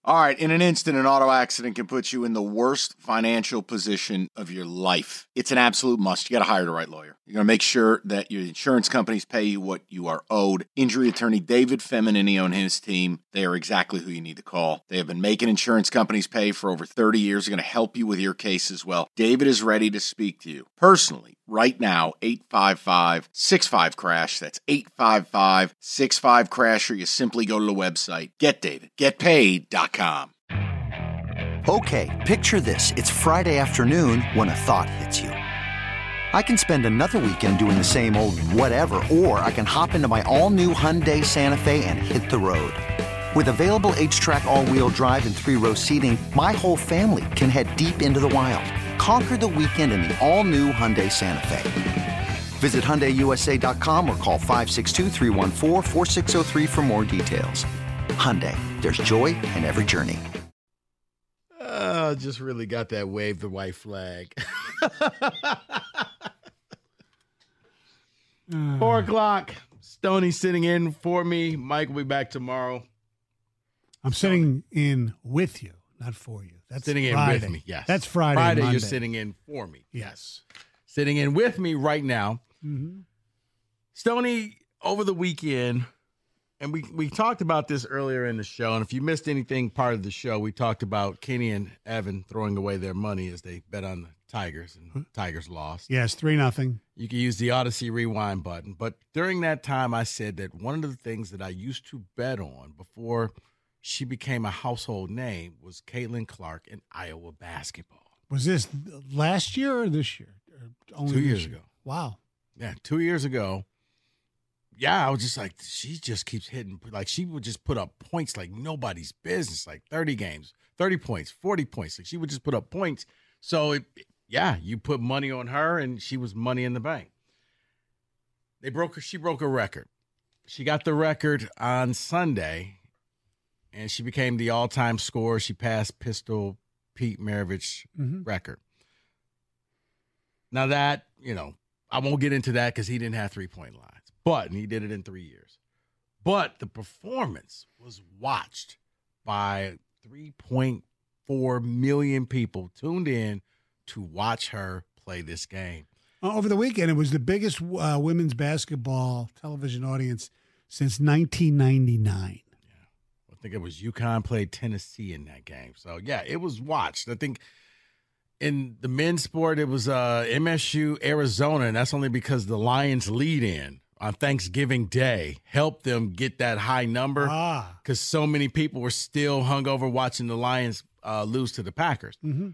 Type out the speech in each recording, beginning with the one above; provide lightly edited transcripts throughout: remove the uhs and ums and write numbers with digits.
All right, in an instant, an auto accident can put you in the worst financial position of your life. It's an absolute must. You got to hire the right lawyer. You're going to make sure that your insurance companies pay you what you are owed. Injury attorney David Feminini and his team, they are exactly who you need to call. They have been making insurance companies pay for over 30 years. They're going to help you with your case as well. David is ready to speak to you personally. Right now, 855-65-CRASH. That's 855-65-CRASH, or you simply go to the website, getdavidgetpaid.com. Okay, picture this. It's Friday afternoon when a thought hits you. I can spend another weekend doing the same old whatever, or I can hop into my all-new Hyundai Santa Fe and hit the road. With available H-Track all-wheel drive and 3-row seating, my whole family can head deep into the wild. Conquer the weekend in the all-new Hyundai Santa Fe. Visit HyundaiUSA.com or call 562-314-4603 for more details. Hyundai, there's joy in every journey. Just really got that wave the white flag. 4 o'clock. Stoney sitting in for me. Mike will be back tomorrow. I'm sitting in with you, not for you. That's sitting Friday. in with me, yes. That's Friday. Friday, Monday. you're sitting in for me. Yes. Sitting in with me right now. Mm-hmm. Stoney, over the weekend, and we talked about this earlier in the show, and if you missed anything part of the show, we talked about Kenny and Evan throwing away their money as they bet on the Tigers, and Tigers lost. Yes, 3-0. You can use the Odyssey rewind button. But during that time, I said that one of the things that I used to bet on before she became a household name was Caitlin Clark in Iowa basketball. Was this last year or this year? Or only 2 years this year? ago. Wow. Yeah, 2 years ago. Yeah, I was just like, she just keeps hitting. Like, she would just put up points like nobody's business, like 30 games, 30 points, 40 points. Like, she would just put up points. So, you put money on her, and she was money in the bank. She broke a record. She got the record on Sunday, and she became the all-time scorer. She passed Pistol Pete Maravich's record. Now that, I won't get into that because he didn't have three-point lines. But he did it in 3 years. But the performance was watched by 3.4 million people tuned in to watch her play this game. Over the weekend, it was the biggest women's basketball television audience since 1999. I think it was UConn played Tennessee in that game. So, it was watched. I think in the men's sport, it was MSU, Arizona, and that's only because the Lions lead in on Thanksgiving Day helped them get that high number because so many people were still hungover watching the Lions lose to the Packers. Mm-hmm.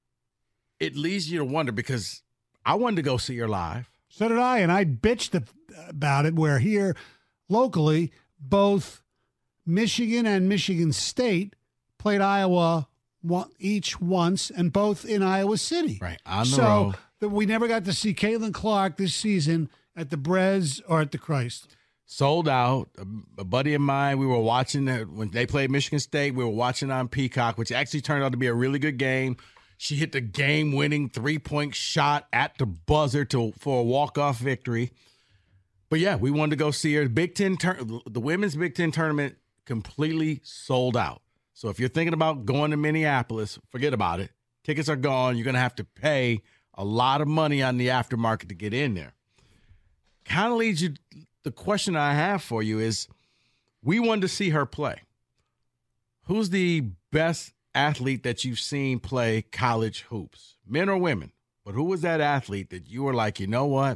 It leads you to wonder because I wanted to go see her live. So did I, and I bitched about it where here locally both Michigan and Michigan State played Iowa each once, and both in Iowa City. Right, on the road. So we never got to see Caitlin Clark this season at the Brez or at the Christ. Sold out. A buddy of mine, we were watching when they played Michigan State. We were watching on Peacock, which actually turned out to be a really good game. She hit the game-winning three-point shot at the buzzer for a walk-off victory. But, we wanted to go see her. The women's Big Ten tournament completely sold out. So if you're thinking about going to Minneapolis, forget about it. Tickets are gone. You're going to have to pay a lot of money on the aftermarket to get in there. Kind of leads you, the question I have for you is, we wanted to see her play. Who's the best athlete that you've seen play college hoops, men or women? But who was that athlete that you were like, you know what?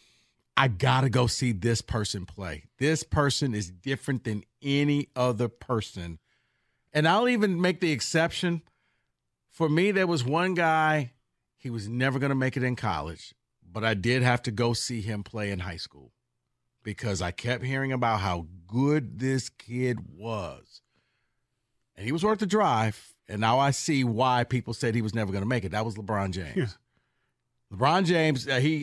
I got to go see this person play. This person is different than any other person. And I'll even make the exception. For me, there was one guy, he was never going to make it in college, but I did have to go see him play in high school because I kept hearing about how good this kid was. And he was worth the drive, and now I see why people said he was never going to make it. That was LeBron James. Yeah. LeBron James,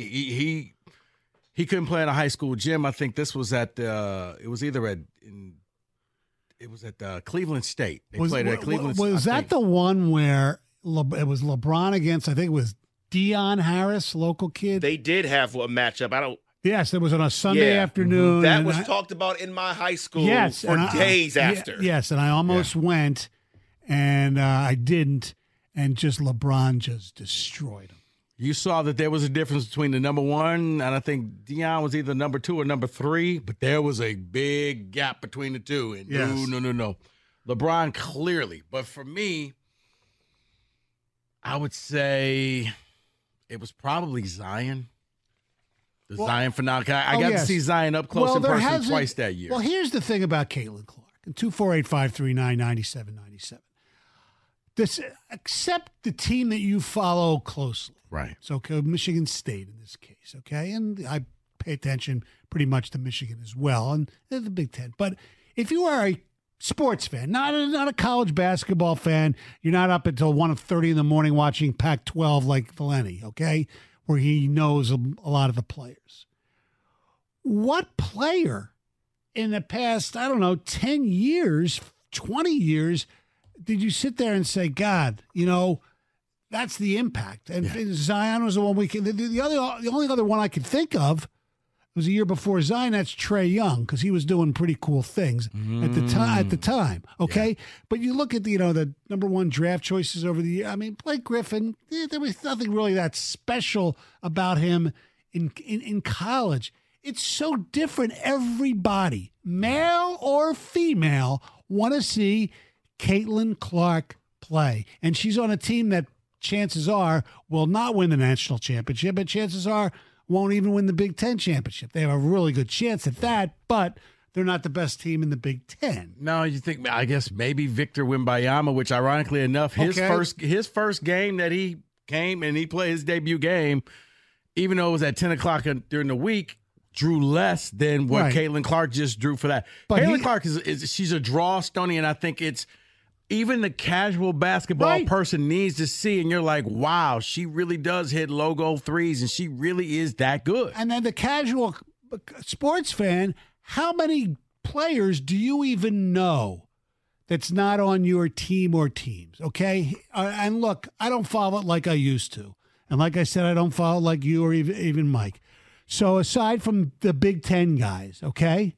he couldn't play in a high school gym. I think this was at Cleveland State. They played at Cleveland State. Was that the one where it was LeBron against, I think it was Deion Harris, local kid? They did have a matchup. Yes, it was on a Sunday afternoon. That was talked about in my high school for days after. Yes, and I almost went, and I didn't, and just LeBron just destroyed him. You saw that there was a difference between the number one, and I think Deion was either number 2 or number 3, but there was a big gap between the two. And Yes. no. LeBron clearly. But for me, I would say it was probably Zion. The Zion phenomenon. I got to see Zion up close in person twice that year. Well, here's the thing about Caitlin Clark. And 248-539-9797. This, accept the team that you follow closely. Right. So Michigan State in this case, okay? And I pay attention pretty much to Michigan as well, and they're the Big Ten. But if you are a sports fan, not a college basketball fan, you're not up until 1:30 in the morning watching Pac-12 like Valenti, okay, where he knows a lot of the players. What player in the past, 10 years, 20 years, did you sit there and say, God, that's the impact? And Zion was the one we can. The only other one I could think of was a year before Zion. That's Trae Young, because he was doing pretty cool things at the time. Okay, but you look at the number 1 draft choices over the year. I mean, Blake Griffin. There was nothing really that special about him in college. It's so different. Everybody, male or female, want to see Caitlin Clark play, and she's on a team that chances are will not win the national championship, but chances are won't even win the Big Ten championship. They have a really good chance at that, but they're not the best team in the Big Ten. No, you think? I guess maybe Victor Wembanyama, which ironically enough, his first game that he came and he played his debut game, even though it was at 10 o'clock during the week, drew less than what Caitlin Clark just drew for that. But Caitlin Clark she's a draw, Stoney, and I think it's even the casual basketball person needs to see, and you're like, wow, she really does hit logo threes, and she really is that good. And then the casual sports fan, how many players do you even know that's not on your team or teams, okay? And look, I don't follow it like I used to. And like I said, I don't follow it like you or even Mike. So aside from the Big Ten guys, okay,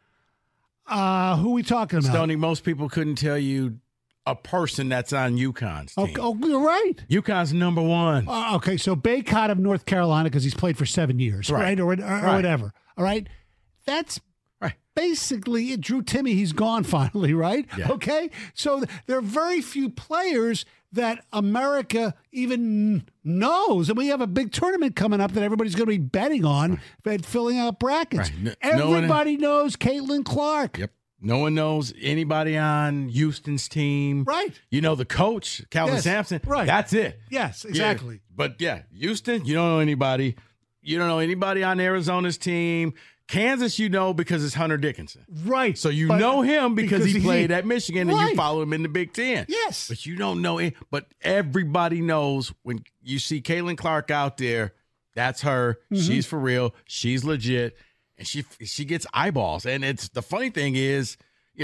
who are we talking about? Stoney, most people couldn't tell you a person that's on UConn's team. Oh, you're right. UConn's number 1. Okay, so Baycott of North Carolina, because he's played for 7 years, right? Or whatever. All right, that's basically it. Drew Timme, he's gone finally, right? Yeah. Okay, so there are very few players that America even knows, and we have a big tournament coming up that everybody's going to be betting on, filling out brackets. Right. Everybody knows Caitlin Clark. Yep. No one knows anybody on Houston's team. Right. You know the coach, Calvin Sampson. Right. That's it. Yes, exactly. Yeah. But Houston, you don't know anybody. You don't know anybody on Arizona's team. Kansas, you know, because it's Hunter Dickinson. Right. So you know him because he played at Michigan and you follow him in the Big Ten. Yes. But you don't know it. But everybody knows when you see Caitlin Clark out there, that's her. Mm-hmm. She's for real. She's legit. And she gets eyeballs. And it's the funny thing is,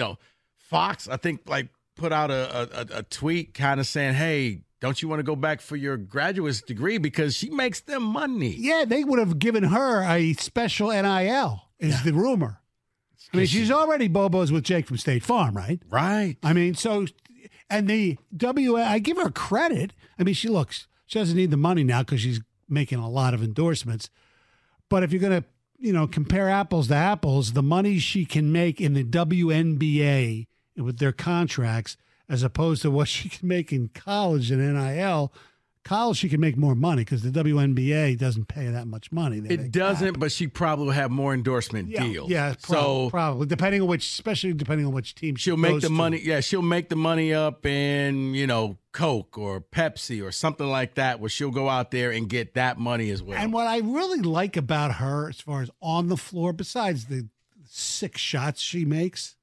Fox, I think, put out a tweet kind of saying, hey, don't you want to go back for your graduate's degree because she makes them money? Yeah, they would have given her a special NIL, is the rumor. I mean, she's already Bobo's with Jake from State Farm, right? Right. I mean, so, and the I give her credit. I mean, she doesn't need the money now because she's making a lot of endorsements. But if you're going to, compare apples to apples, the money she can make in the WNBA with their contracts as opposed to what she can make in college and NIL. College, she can make more money because the WNBA doesn't pay that much money. It doesn't, but she probably will have more endorsement deals. Yeah, probably depending on especially depending on which team she'll make the money. Yeah, she'll make the money up in Coke or Pepsi or something like that, where she'll go out there and get that money as well. And what I really like about her, as far as on the floor, besides the 6 shots she makes.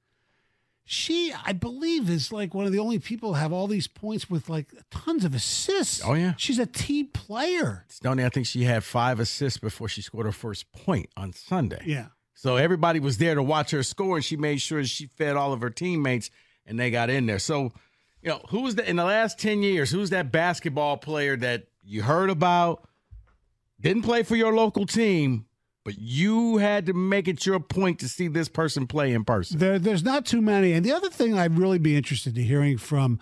She, I believe, is one of the only people who have all these points with tons of assists. Oh, yeah. She's a team player. Stoney, I think she had 5 assists before she scored her first point on Sunday. Yeah. So everybody was there to watch her score, and she made sure she fed all of her teammates, and they got in there. So, who's in the last 10 years, who's that basketball player that you heard about, didn't play for your local team, but you had to make it your point to see this person play in person? There's not too many. And the other thing I'd really be interested in hearing from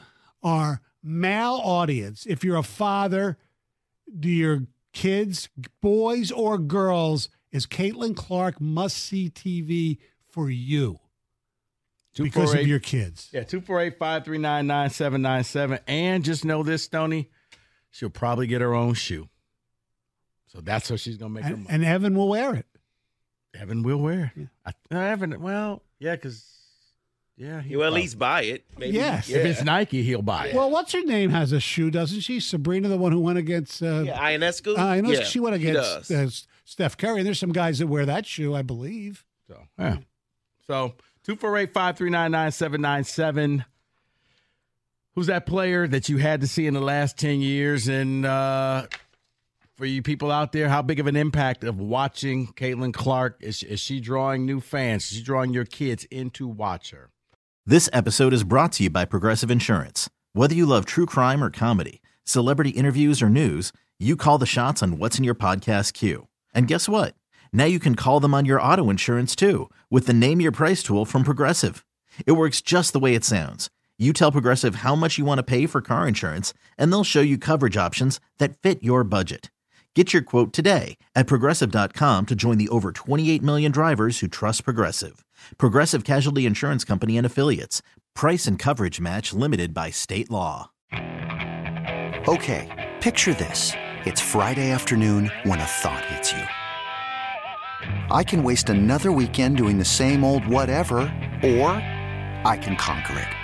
our male audience, if you're a father, do your kids, boys or girls, is Caitlin Clark must-see TV for you because of your kids? Yeah, 248-539-9797. And just know this, Stoney, she'll probably get her own shoe. So that's how she's going to make her money. And Evan will wear it. Evan will wear it. Yeah. Evan, well, yeah, because, yeah. He'll at least buy it. Maybe. Yes. If it's Nike, he'll buy it. Well, what's her name has a shoe, doesn't she? Sabrina, the one who went against... Ionescu? I know Yeah, she went against Steph Curry. And there's some guys that wear that shoe, I believe. So, yeah. So, 248-539-9797. Who's that player that you had to see in the last 10 years? And for you people out there, how big of an impact of watching Caitlin Clark? Is she drawing new fans? Is she drawing your kids in to watch her? This episode is brought to you by Progressive Insurance. Whether you love true crime or comedy, celebrity interviews or news, you call the shots on what's in your podcast queue. And guess what? Now you can call them on your auto insurance too with the Name Your Price tool from Progressive. It works just the way it sounds. You tell Progressive how much you want to pay for car insurance, and they'll show you coverage options that fit your budget. Get your quote today at Progressive.com to join the over 28 million drivers who trust Progressive. Progressive Casualty Insurance Company and Affiliates. Price and coverage match limited by state law. Okay, picture this. It's Friday afternoon when a thought hits you. I can waste another weekend doing the same old whatever, or I can conquer it.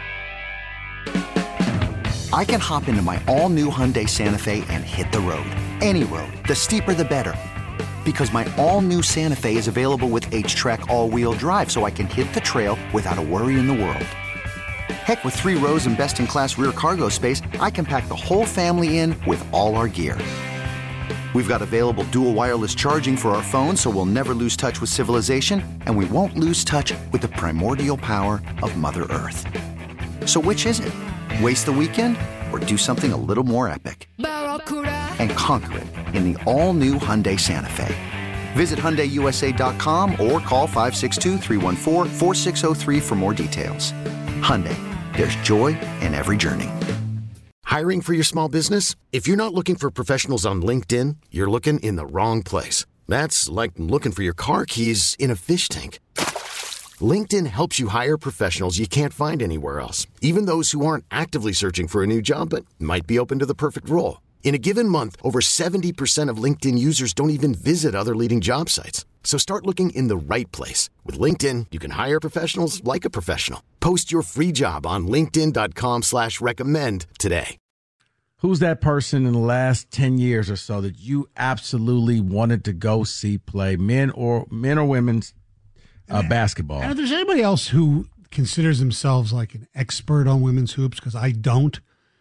I can hop into my all-new Hyundai Santa Fe and hit the road. Any road. The steeper, the better. Because my all-new Santa Fe is available with H-Track all-wheel drive, so I can hit the trail without a worry in the world. Heck, with 3 rows and best-in-class rear cargo space, I can pack the whole family in with all our gear. We've got available dual wireless charging for our phones, so we'll never lose touch with civilization, and we won't lose touch with the primordial power of Mother Earth. So which is it? Waste the weekend or do something a little more epic? And conquer it in the all-new Hyundai Santa Fe. Visit HyundaiUSA.com or call 562-314-4603 for more details. Hyundai, there's joy in every journey. Hiring for your small business? If you're not looking for professionals on LinkedIn, you're looking in the wrong place. That's like looking for your car keys in a fish tank. LinkedIn helps you hire professionals you can't find anywhere else, even those who aren't actively searching for a new job but might be open to the perfect role. In a given month, over 70% of LinkedIn users don't even visit other leading job sites. So start looking in the right place. With LinkedIn, you can hire professionals like a professional. Post your free job on linkedin.com/recommend today. Who's that person in the last 10 years or so that you absolutely wanted to go see play, men or women's basketball? And if there's anybody else who considers themselves like an expert on women's hoops, because I don't,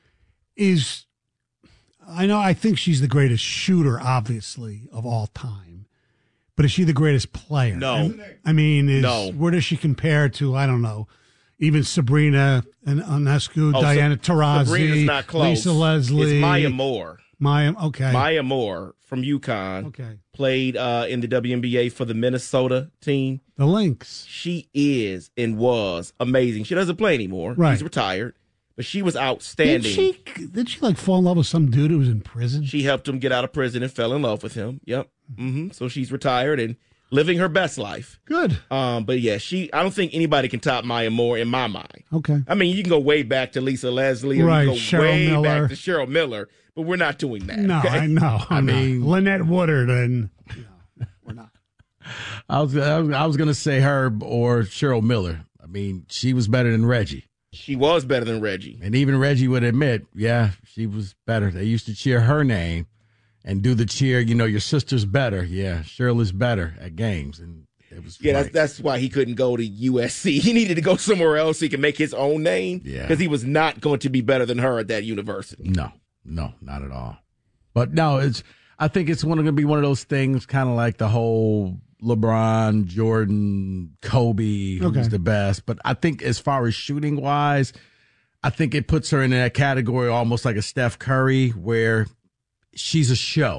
I think she's the greatest shooter, obviously, of all time. But is she the greatest player? No. And, where does she compare to, I don't know, even Sabrina and Ionescu, Diana Taurasi, Sabrina's not close. Lisa Leslie. It's Maya Moore. Maya Moore from UConn. Okay. Played in the WNBA for the Minnesota team. The Lynx. She is and was amazing. She doesn't play anymore. Right. She's retired. But she was outstanding. Did she like fall in love with some dude who was in prison? She helped him get out of prison and fell in love with him. Yep. So she's retired and living her best life. Good. But yeah, I don't think anybody can top Maya Moore in my mind. Okay. I mean, you can go way back to Lisa Leslie, or right, you can go Cheryl way Miller. back to Cheryl Miller, but we're not doing that. No, okay? I know. I mean, Lynette Woodard, and we're not. I was going to say her or Cheryl Miller. I mean, she was better than Reggie. She was better than Reggie. And even Reggie would admit, yeah, she was better. They used to cheer her name and do the cheer, your sister's better. Yeah, Shirley's better at games. And it was that's why he couldn't go to USC. He needed to go somewhere else so he could make his own name. Yeah. Because he was not going to be better than her at that university. No, not at all. But no, I think it's going to be one of those things kind of like the whole LeBron, Jordan, Kobe, who's the best. But I think as far as shooting wise, I think it puts her in that category almost like a Steph Curry, where she's a show.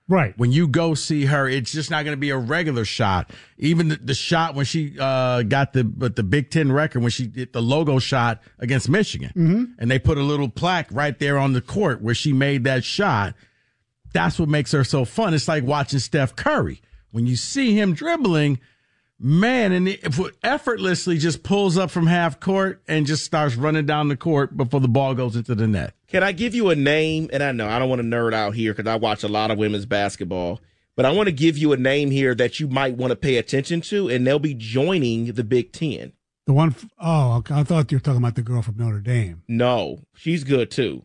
Right. When you go see her, it's just not going to be a regular shot. Even the shot when she got the Big Ten record, when she did the logo shot against Michigan, and they put a little plaque right there on the court where she made that shot. That's what makes her so fun. It's like watching Steph Curry. When you see him dribbling, man, and it effortlessly just pulls up from half court and just starts running down the court before the ball goes into the net. Can I give you a name? And I know I don't want to nerd out here because I watch a lot of women's basketball, but I want to give you a name here that you might want to pay attention to, and they'll be joining the Big Ten. The one, I thought you were talking about the girl from Notre Dame. No, she's good too.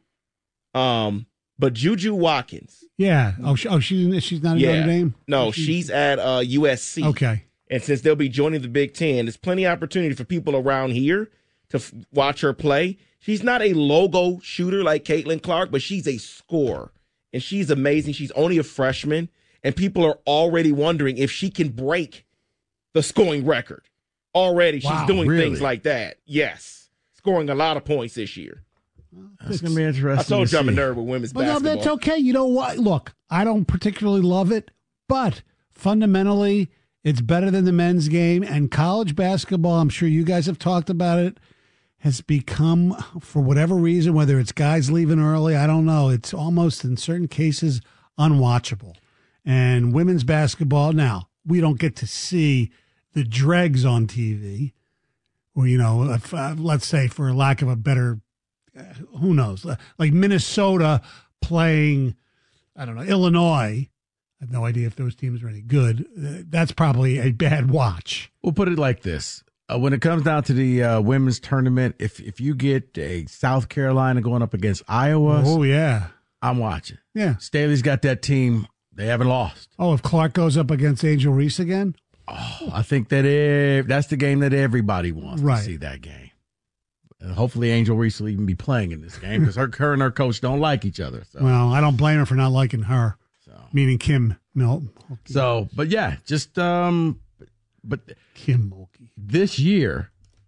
But Juju Watkins. Yeah. She's not in Notre Dame? No, she's at USC. Okay. And since they'll be joining the Big Ten, there's plenty of opportunity for people around here to watch her play. She's not a logo shooter like Caitlin Clark, but she's a scorer. And she's amazing. She's only a freshman. And people are already wondering if she can break the scoring record. Already, she's doing things like that. Yes. Scoring a lot of points this year. That's going to be interesting. I told you I'm a nerd with women's basketball. No, that's okay. You know what? Look, I don't particularly love it, but fundamentally, it's better than the men's game. And college basketball, I'm sure you guys have talked about it, has become, for whatever reason, whether it's guys leaving early, I don't know, it's almost in certain cases unwatchable. And women's basketball, now, we don't get to see the dregs on TV, or, let's say, for lack of a better, who knows, like Minnesota playing, I don't know, Illinois. I have no idea if those teams are any good. That's probably a bad watch. We'll put it like this. When it comes down to the women's tournament, if you get a South Carolina going up against Iowa, oh, yeah, I'm watching. Yeah. Staley's got that team. They haven't lost. Oh, if Clark goes up against Angel Reese again? Oh, I think that's the game that everybody wants to see that game. Hopefully Angel Reese will even be playing in this game because her and her coach don't like each other. So. Well, I don't blame her for not liking her, meaning Kim Milton. So, but yeah, just but Kim Mulkey. This year,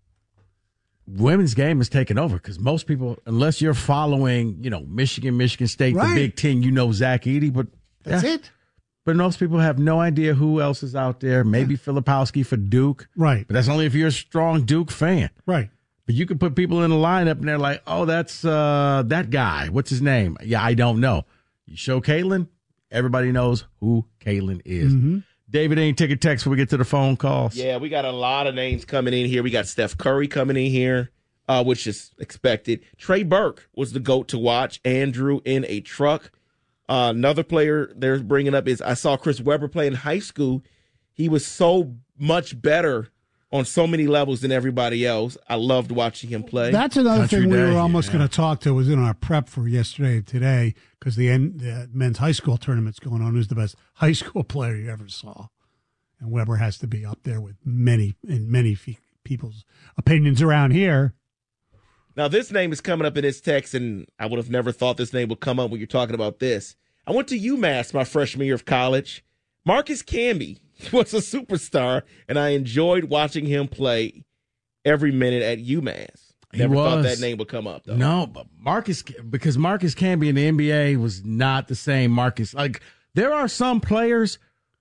women's game is taking over because most people, unless you're following, Michigan State, the Big Ten, Zach Edey, but that's it. But most people have no idea who else is out there. Maybe Filipowski for Duke, right? But that's only if you're a strong Duke fan, right? But you can put people in the lineup and they're like, oh, that's that guy. What's his name? Yeah, I don't know. You show Caitlin, everybody knows who Caitlin is. Mm-hmm. David, any ticket text before we get to the phone calls? Yeah, we got a lot of names coming in here. We got Steph Curry coming in here, which is expected. Trey Burke was the GOAT to watch. Andrew in a truck. Another player they're bringing up is I saw Chris Webber play in high school. He was so much better on so many levels than everybody else. I loved watching him play. That's another thing we were almost going to talk to. Was in our prep for yesterday and today because the men's high school tournament's going on. Who's the best high school player you ever saw? And Weber has to be up there with many people's opinions around here. Now, this name is coming up in this text, and I would have never thought this name would come up when you're talking about this. I went to UMass my freshman year of college. Marcus Camby was a superstar, and I enjoyed watching him play every minute at UMass. Never thought that name would come up, though. No, but because Marcus Camby in the NBA was not the same Marcus. Like, there are some players,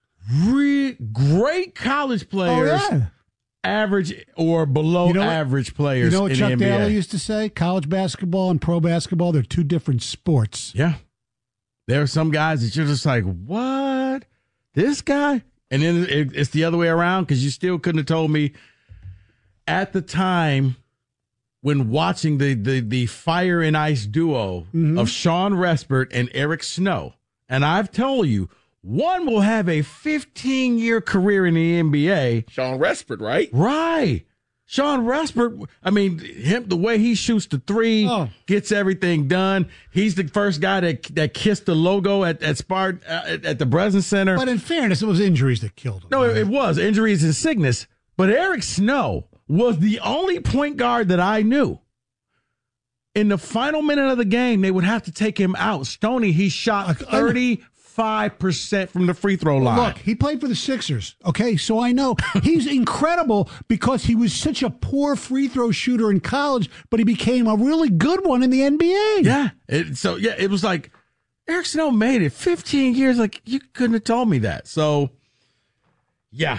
great college players, average or below average players. You know what in Chuck the NBA. Daly used to say? College basketball and pro basketball, they're two different sports. Yeah. There are some guys that you're just like, what? This guy? And then it's the other way around because you still couldn't have told me at the time when watching the Fire and Ice duo of Sean Respert and Eric Snow. And I've told you, one will have a 15-year career in the NBA. Sean Respert, right? Right. Sean Respert, I mean, the way he shoots the three, gets everything done. He's the first guy that kissed the logo at the Breslin Center. But in fairness, it was injuries that killed him. No, it was injuries and sickness. But Eric Snow was the only point guard that I knew. In the final minute of the game, they would have to take him out. Stoney, he shot 35% from the free throw line. Look, he played for the Sixers, okay? So I know he's incredible because he was such a poor free throw shooter in college, but he became a really good one in the NBA. Yeah. It was like Eric Snow made it 15 years. Like, you couldn't have told me that. So, yeah.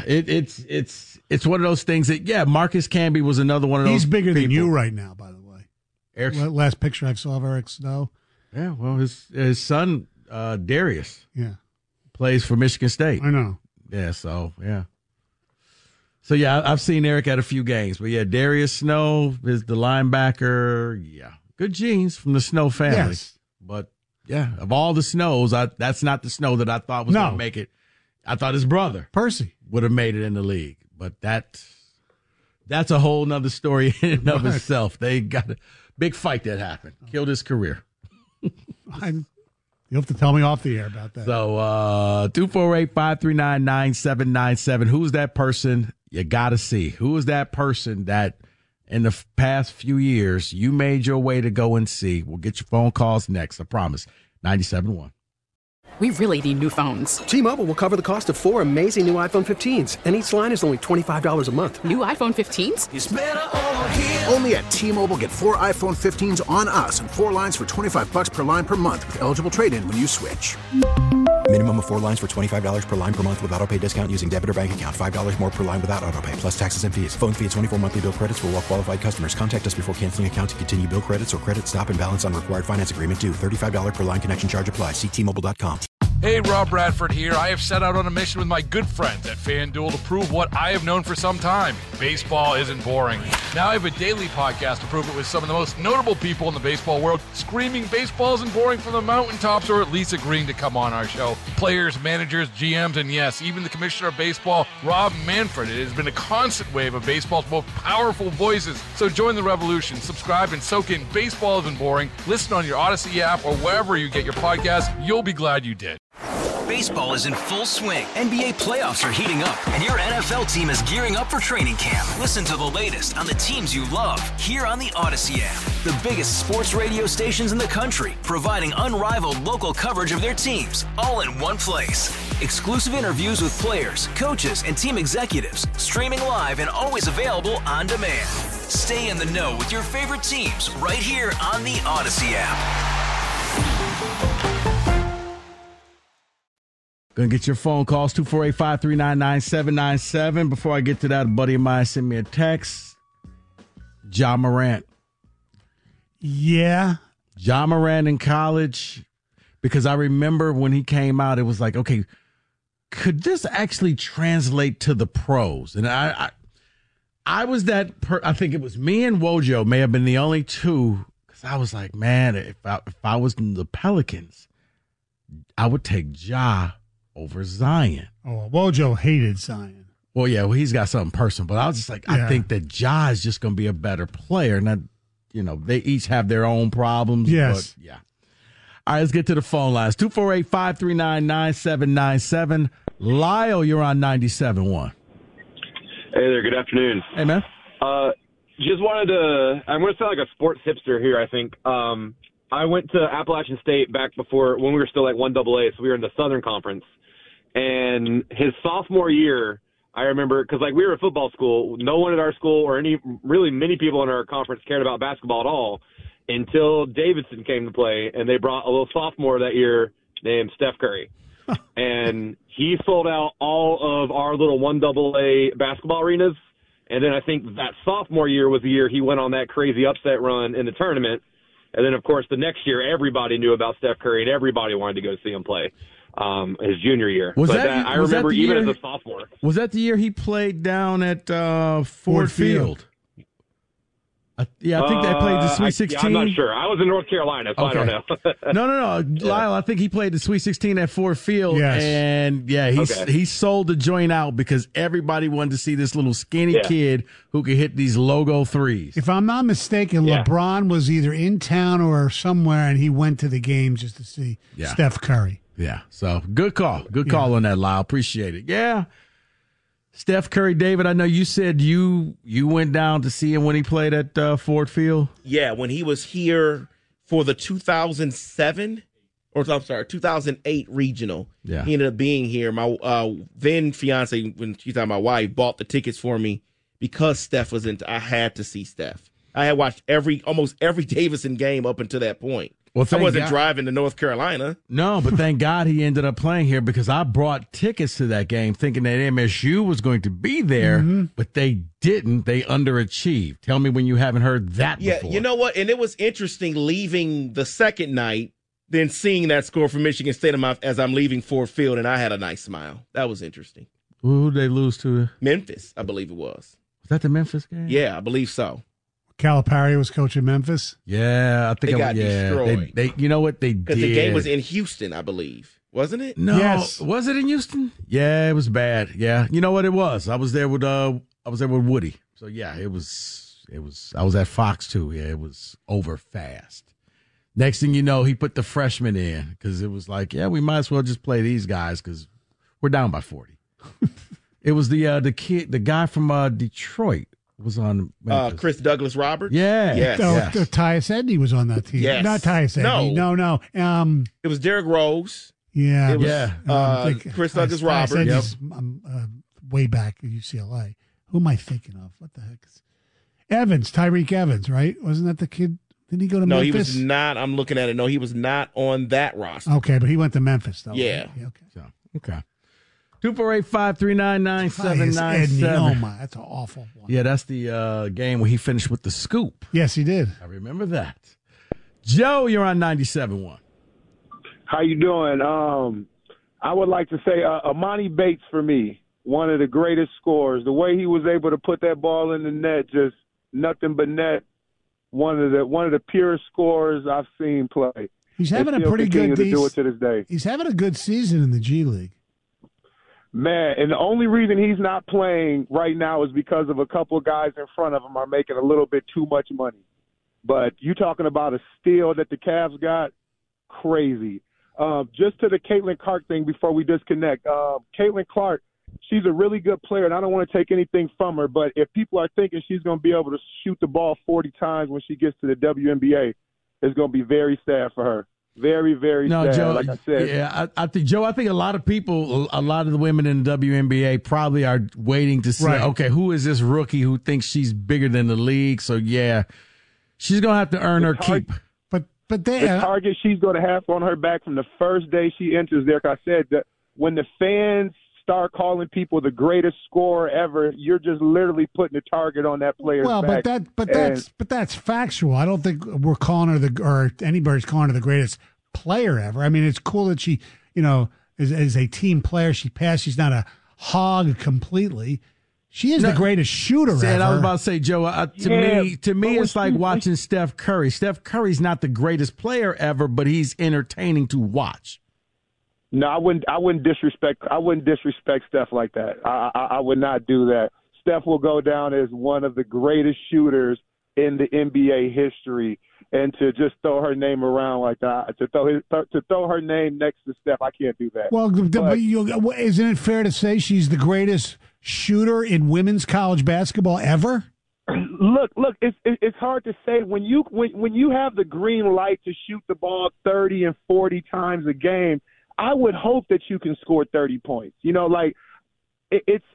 It's one of those things that, Marcus Camby was another one of those. He's bigger people. than you right now, by the way. Eric's, Last picture I saw of Eric Snow. Yeah, well, his son, Darius, plays for Michigan State. I know. Yeah, so, yeah. So, I've seen Eric at a few games. But, Darius Snow is the linebacker. Yeah, good genes from the Snow family. Yes. But, of all the Snows, that's not the Snow that I thought was going to make it. I thought his brother, Percy, would have made it in the league. But that's a whole nother story in and of itself. They got a big fight that happened. Killed his career. You'll have to tell me off the air about that. So, 248-539-9797. Who's that person you got to see? Who is that person that in the past few years you made your way to go and see? We'll get your phone calls next, I promise. 97.1. We really need new phones. T-Mobile will cover the cost of 4 amazing new iPhone 15s, and each line is only $25 a month. New iPhone 15s? It's better over here. Only at T-Mobile, get 4 iPhone 15s on us and 4 lines for $25 per line per month with eligible trade-in when you switch. Minimum of 4 lines for $25 per line per month with autopay discount using debit or bank account. $5 more per line without autopay, plus taxes and fees. Phone fee at 24 monthly bill credits for well-qualified customers. Contact us before canceling account to continue bill credits or credit stop and balance on required finance agreement due. $35 per line connection charge applies. See T-Mobile.com. Hey, Rob Bradford here. I have set out on a mission with my good friends at FanDuel to prove what I have known for some time. Baseball isn't boring. Now I have a daily podcast to prove it with some of the most notable people in the baseball world, screaming baseball isn't boring from the mountaintops, or at least agreeing to come on our show. Players, managers, GMs, and yes, even the commissioner of baseball, Rob Manfred. It has been a constant wave of baseball's most powerful voices. So join the revolution. Subscribe and soak in Baseball Isn't Boring. Listen on your Odyssey app or wherever you get your podcasts. You'll be glad you did. Baseball is in full swing. NBA playoffs are heating up, and your NFL team is gearing up for training camp. Listen to the latest on the teams you love here on the Odyssey app. The biggest sports radio stations in the country, providing unrivaled local coverage of their teams, all in one place. Exclusive interviews with players, coaches, and team executives, streaming live and always available on demand. Stay in the know with your favorite teams right here on the Odyssey app. Gonna get your phone calls, 248-539-9797. Before I get to that, a buddy of mine sent me a text. Ja Morant. Yeah. Ja Morant in college, because I remember when he came out, it was like, okay, could this actually translate to the pros? And I was that, I think it was me and Wojo may have been the only two, because I was like, man, if I was in the Pelicans, I would take Ja over Zion. Oh, Wojo hated Zion. Well, he's got something personal, but I was just like, I think that Ja is just going to be a better player. And, they each have their own problems. Yes. But, all right, let's get to the phone lines. 248-539-9797. Lyle, you're on 97.1. Hey there, good afternoon. Hey, man. Just wanted to, I'm going to sound like a sports hipster here, I think. I went to Appalachian State back before, when we were still like 1AA, so we were in the Southern Conference. And his sophomore year, I remember, because like we were a football school, no one at our school or many people in our conference cared about basketball at all until Davidson came to play, and they brought a little sophomore that year named Steph Curry. And he sold out all of our little 1AA basketball arenas. And then I think that sophomore year was the year he went on that crazy upset run in the tournament. And then, of course, the next year, everybody knew about Steph Curry, and everybody wanted to go see him play his junior year. I remember even as a sophomore. Was that the year he played down at Ford Field? I think they played the Sweet 16. I'm not sure. I was in North Carolina, so I don't know. No. Lyle, I think he played the Sweet 16 at Ford Field. Yes. And, he sold the joint out because everybody wanted to see this little skinny kid who could hit these logo threes. If I'm not mistaken, LeBron was either in town or somewhere, and he went to the game just to see Steph Curry. Yeah, so good call. Good call on that, Lyle. Appreciate it. Yeah. Steph Curry, David, I know you said you went down to see him when he played at Ford Field. Yeah, when he was here for the 2008 regional. Yeah. He ended up being here. My then fiance, when she's talking my wife, bought the tickets for me because Steph was in. I had to see Steph. I had watched almost every Davidson game up until that point. Well, I wasn't God. driving to North Carolina. No, but thank God he ended up playing here because I brought tickets to that game thinking that MSU was going to be there, but they didn't. They underachieved. Tell me when you haven't heard that before. You know what? And it was interesting leaving the second night, then seeing that score for Michigan State as I'm leaving Ford Field, and I had a nice smile. That was interesting. Who did they lose to? Memphis, I believe it was. Was that the Memphis game? Yeah, I believe so. Calipari was coaching Memphis. Yeah, I think they got destroyed. They you know what they did? Because the game was in Houston, I believe, wasn't it? No, Yes. Was it in Houston? Yeah, it was bad. Yeah, you know what it was? I was there with Woody. So yeah, it was. I was at Fox too. Yeah, it was over fast. Next thing you know, he put the freshmen in because it was like, yeah, we might as well just play these guys because we're down by 40. It was the guy from Detroit. Was on Chris Douglas Roberts. Yeah. Yes. Tyus Edney was on that team. Yes. Not Tyus Edney. No. It was Derrick Rose. Yeah. It was, Chris Douglas Roberts. Way back at UCLA. Who am I thinking of? What the heck? Evans, Tyreek Evans, right? Wasn't that the kid? Didn't he go to Memphis? No, he was not. I'm looking at it. No, he was not on that roster. Okay, but he went to Memphis, though. Yeah. Right? Okay. Okay. 248-539-9797. Oh, my. That's an awful one. Yeah, that's the game where he finished with the scoop. Yes, he did. I remember that. Joe, you're on 97.1. How you doing? I would like to say Amani Bates for me, one of the greatest scorers. The way he was able to put that ball in the net, just nothing but net. One of the purest scorers I've seen play. He's having a pretty good to do it to this day. He's having a good season in the G League. Man, and the only reason he's not playing right now is because of a couple of guys in front of him are making a little bit too much money. But you talking about a steal that the Cavs got, crazy. Just to the Caitlin Clark thing before we disconnect. Caitlin Clark, she's a really good player, and I don't want to take anything from her, but if people are thinking she's going to be able to shoot the ball 40 times when she gets to the WNBA, it's going to be very sad for her. Very, very sad, Joe, like I said. Yeah, I think a lot of people, a lot of the women in the WNBA probably are waiting to see, okay, who is this rookie who thinks she's bigger than the league? So, yeah, she's going to have to earn her keep. But the target she's going to have on her back from the first day she enters there, like I said, that when the fans start calling people the greatest scorer ever, you're just literally putting a target on that player's back. But that's factual. I don't think we're calling her or anybody's calling her the greatest player ever. I mean, it's cool that she, is a team player. She passed. She's not a hog completely. She is the greatest shooter ever. I was about to say, Joe, to me, it's like watching Steph Curry. Steph Curry's not the greatest player ever, but he's entertaining to watch. No, I wouldn't disrespect Steph like that. I would not do that. Steph will go down as one of the greatest shooters in the NBA history, and to just throw her name around like that, to throw her name next to Steph, I can't do that. Well, isn't it fair to say she's the greatest shooter in women's college basketball ever? Look, it's hard to say when you have the green light to shoot the ball 30 and 40 times a game. I would hope that you can score 30 points. It's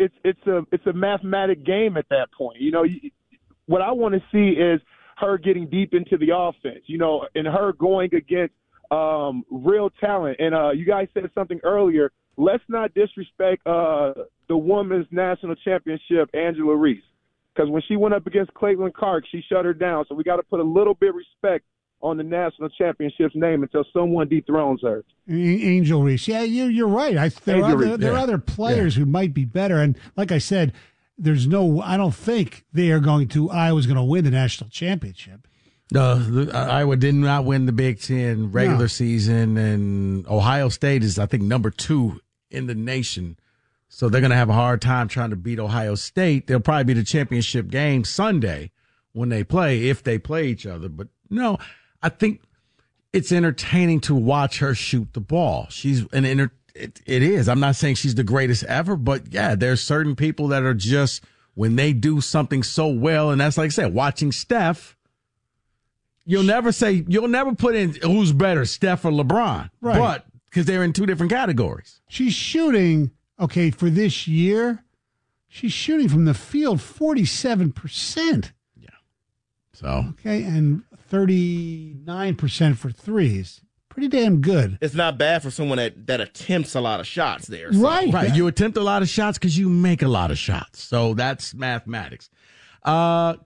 a mathematic game at that point. What I want to see is her getting deep into the offense, and her going against real talent. And you guys said something earlier. Let's not disrespect the women's national championship, Angela Reese, because when she went up against Caitlin Clark, she shut her down. So we got to put a little bit of respect on the national championship's name until someone dethrones her. Angel Reese. Yeah, you're right. There are other players who might be better. And like I said, I don't think Iowa's going to win the national championship. No, Iowa did not win the Big Ten regular season, and Ohio State is, I think, number 2 in the nation. So they're going to have a hard time trying to beat Ohio State. They'll probably be the championship game Sunday when they play, if they play each other. But no, I think it's entertaining to watch her shoot the ball. It is. I'm not saying she's the greatest ever, but yeah, there's certain people that are just, when they do something so well, and that's like I said, watching Steph, you'll never put in who's better, Steph or LeBron, right? But because they're in 2 different categories. She's shooting, for this year, she's shooting from the field 47%. Yeah. So. Okay, and 39% for threes. Pretty damn good. It's not bad for someone that attempts a lot of shots there. So. Right. You attempt a lot of shots because you make a lot of shots. So that's mathematics. Carl,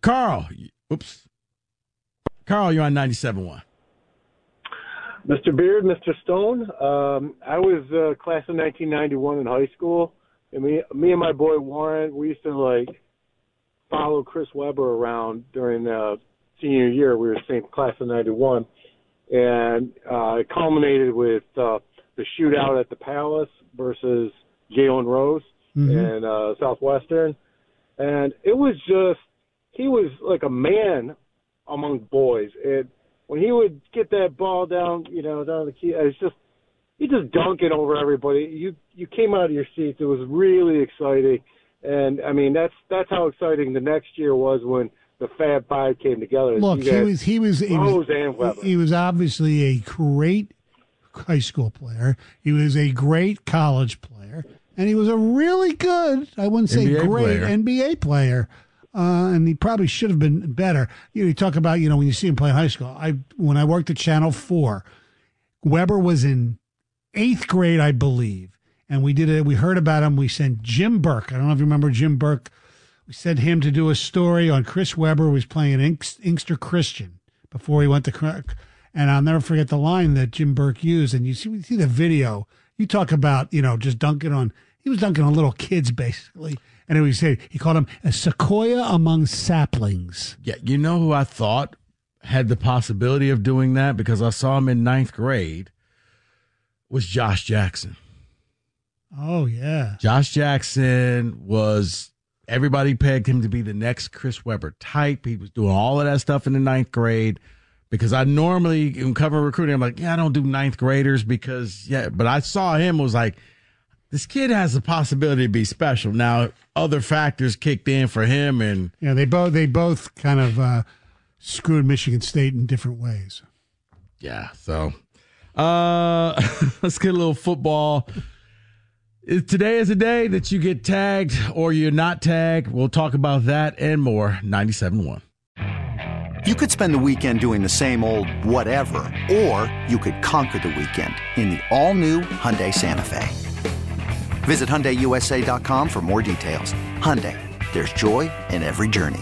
you're on 97.1. Mr. Beard, Mr. Stone, I was class of 1991 in high school, and me and my boy Warren, we used to follow Chris Webber around during senior year. We were the same class of 91. And it culminated with the shootout at the Palace versus Jalen Rose and Southwestern. And it was just, he was like a man among boys. When he would get that ball down, down the key, it's just, he just dunking over everybody. You came out of your seats. It was really exciting. And, I mean, that's how exciting the next year was when the Fab Five came together. Look, he was obviously a great high school player. He was a great college player, and he was a really good, I wouldn't say NBA great player. NBA player. And he probably should have been better. You talk about, when you see him play in high school. When I worked at Channel 4, Weber was in 8th grade, I believe, and we heard about him. We sent Jim Burke. I don't know if you remember Jim Burke. We sent him to do a story on Chris Webber, who was playing Inkster Christian before he went to Craig. And I'll never forget the line that Jim Burke used. And you see the video. You talk about, just dunking on. He was dunking on little kids, basically. And he called him a sequoia among saplings. Yeah, you know who I thought had the possibility of doing that because I saw him in 9th grade was Josh Jackson. Oh, yeah. Josh Jackson was... Everybody pegged him to be the next Chris Webber type. He was doing all of that stuff in the 9th grade because I normally, in cover recruiting, I'm like, I don't do 9th graders but I saw him, was like, this kid has the possibility to be special. Now, other factors kicked in for him. And yeah, they both kind of screwed Michigan State in different ways. Yeah, so let's get a little football. Today is a day that you get tagged or you're not tagged. We'll talk about that and more. 97.1. You could spend the weekend doing the same old whatever, or you could conquer the weekend in the all-new Hyundai Santa Fe. Visit HyundaiUSA.com for more details. Hyundai, there's joy in every journey.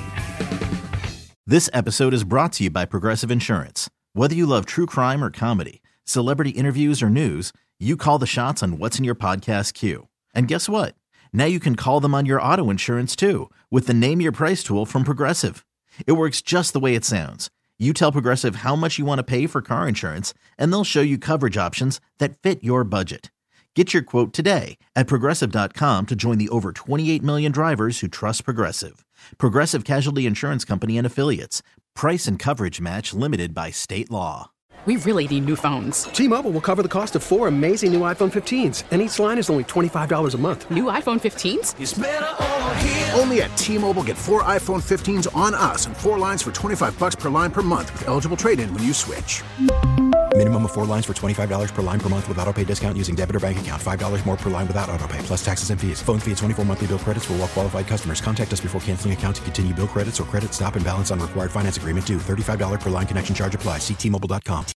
This episode is brought to you by Progressive Insurance. Whether you love true crime or comedy, celebrity interviews or news, you call the shots on what's in your podcast queue. And guess what? Now you can call them on your auto insurance too with the Name Your Price tool from Progressive. It works just the way it sounds. You tell Progressive how much you want to pay for car insurance, and they'll show you coverage options that fit your budget. Get your quote today at Progressive.com to join the over 28 million drivers who trust Progressive. Progressive Casualty Insurance Company and Affiliates. Price and coverage match limited by state law. We really need new phones. T-Mobile will cover the cost of 4 amazing new iPhone 15s, and each line is only $25 a month. New iPhone 15s? It's better over here. Only at T-Mobile, get 4 iPhone 15s on us and 4 lines for $25 per line per month with eligible trade-in when you switch. Minimum of 4 lines for $25 per line per month with autopay discount using debit or bank account. $5 more per line without autopay, plus taxes and fees. Phone fee at 24 monthly bill credits for well-qualified customers. Contact us before canceling account to continue bill credits or credit stop and balance on required finance agreement due. $35 per line connection charge applies. See T-Mobile.com.